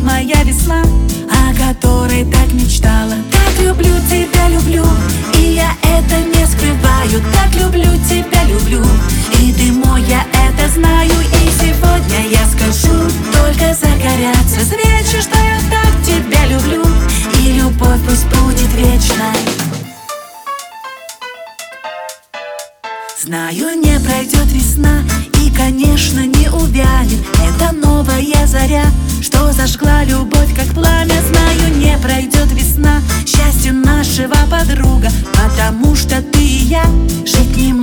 моя весна, о которой так мечтала. Так люблю тебя, люблю, и я это не скрываю. Так люблю тебя, люблю, и ты мой, я это знаю. И сегодня я скажу, только загорятся свечи, что я так тебя люблю, и любовь пусть будет вечной. Знаю, не пройдет весна, и, конечно, не увянет эта новая заря, что зажгла любовь, как пламя. Знаю, не пройдет весна, счастью нашего подруга, потому что ты и я жить не можем.